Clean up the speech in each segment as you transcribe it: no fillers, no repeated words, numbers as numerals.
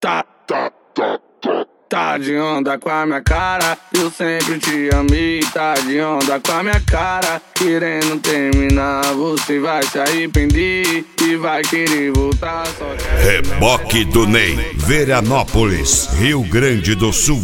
Tá de onda com a minha cara, eu sempre te amei. Tá de onda com a minha cara, querendo terminar, você vai se arrepender e vai querer voltar só que... Reboque do Ney, Veranópolis, Rio Grande do Sul.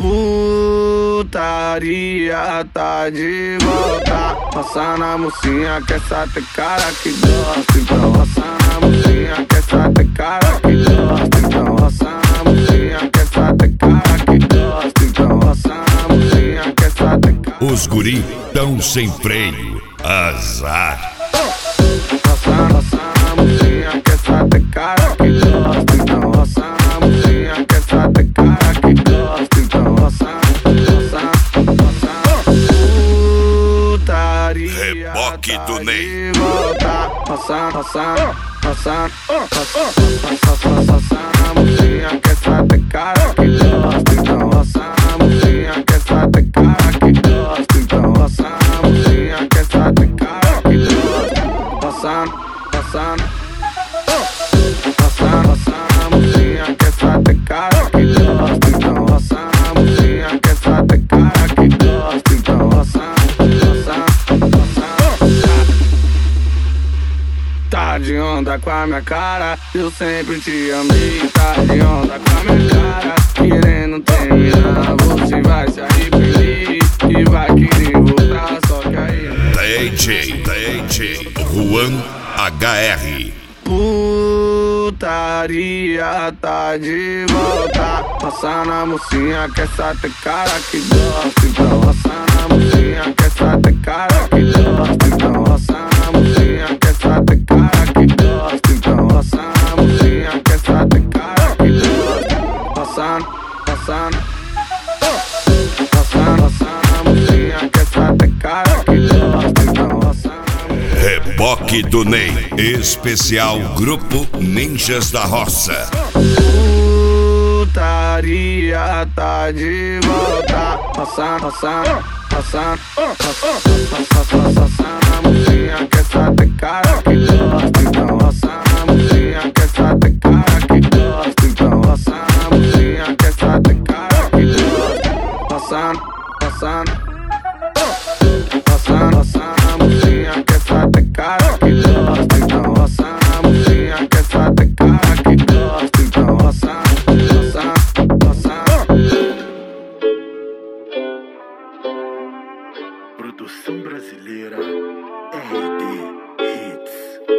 Putaria tá de volta, passa na mocinha que essa tem cara que gosta. Então passa na mocinha que essa tem cara que gosta. Então passa na mocinha que essa tem cara que gosta. Então passa na mocinha que essa tem cara. Os guri tão sem freio, azar. Passa na mocinha que essa tem cara que gosta. Então passa na mocinha que essa tem cara que gosta. Então passa. Reboque do Ney. Passa na mocinha que essa tem cara que gosta. Então passa na mocinha que essa tem cara que gosta. Então passa na mocinha que essa tem cara que gosta. Passa na mocinha que essa tem cara que gosta. Então passa na mocinha que essa tem cara que gosta. Então passa. Tá de onda com a minha cara, eu sempre te amei. Tá de onda com a minha cara, querendo terminar, você vai se arrepender e vai querer voltar, só que aí... DJ Juan HR. Putaria tá de volta, passa na mocinha que essa tem cara que gosta. Então passa na mocinha que essa tem cara que gosta. Então passa na mocinha que essa tem cara que gosta. Então passa na mocinha que essa tem cara que gosta. Passa na mocinha que essa tem cara que gosta. Então passa. Reboque do Ney, especial Grupo Ninjas da Roça. Putaria tá de volta, passa na mocinha que essa tem cara que gosta. Então passa na mocinha que essa tem cara que gosta. Então passa na mocinha que essa tem cara que gosta. Passa na mocinha que essa tem cara que gosta. Então passa na mocinha que essa tem cara que gosta. Então passa. Produção brasileira RD Hits.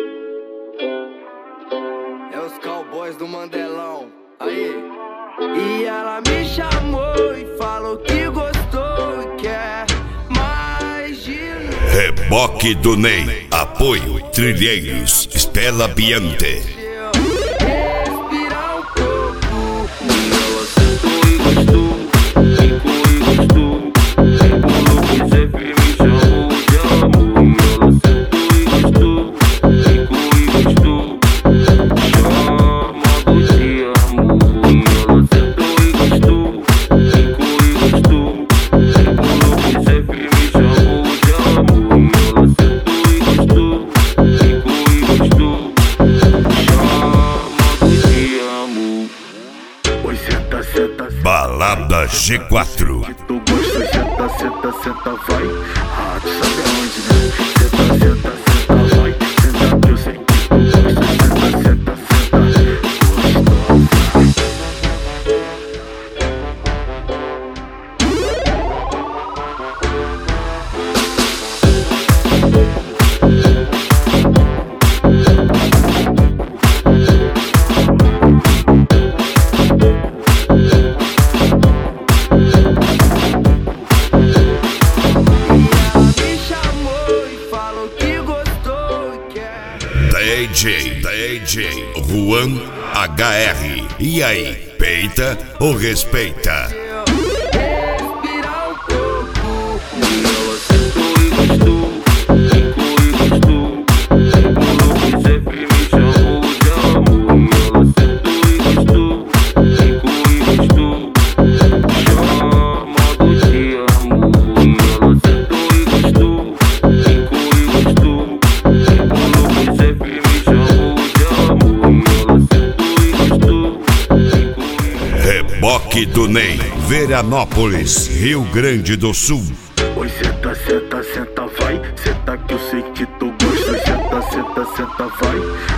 É os cowboys do Mandelão. Aí. E ela me chamou e falou que gostou e quer mais de novo. Reboque do Ney, apoio Trilheiros, Stella Biante. Respirar um pouco. E ela sentou e gostou. Ficou e gostou. Pulou que sempre me chamou de amor. E ela sentou e gostou. Ficou e gostou. Chamado de amor. E ela sentou e gostou. Ficou e gostou. Pulou que sempre me chamou de amor. E ela sentou e gostou. Ficou e gostou. Chamado de amor. Oi, senta, senta, Balada G4. tu gosta, senta, senta, senta, vai. Ah, tu sabe aonde, né? Senta, senta, senta, vai. Senta que eu sei que tu gosta, senta, senta, senta. Me chamou e falou que gostou e quer. DJ Juan HR. E aí, peita ou respeita? Respirar um pouco. E ela sentou e gostou. Ficou e gostou. Pulou que sempre me chamou de amor. E ela sentou e gostou. Ficou e gostou. Chamado de amor. E ela sentou e gostou. Ficou e gostou. Pulou que sempre me chamou de amor. E ela sentou e gostou. Ficou e Reboque do Ney, Veranópolis, Rio Grande do Sul. Oi, senta, senta, senta, vai. Senta que eu sei que tu gosta. Senta, senta, senta, vai.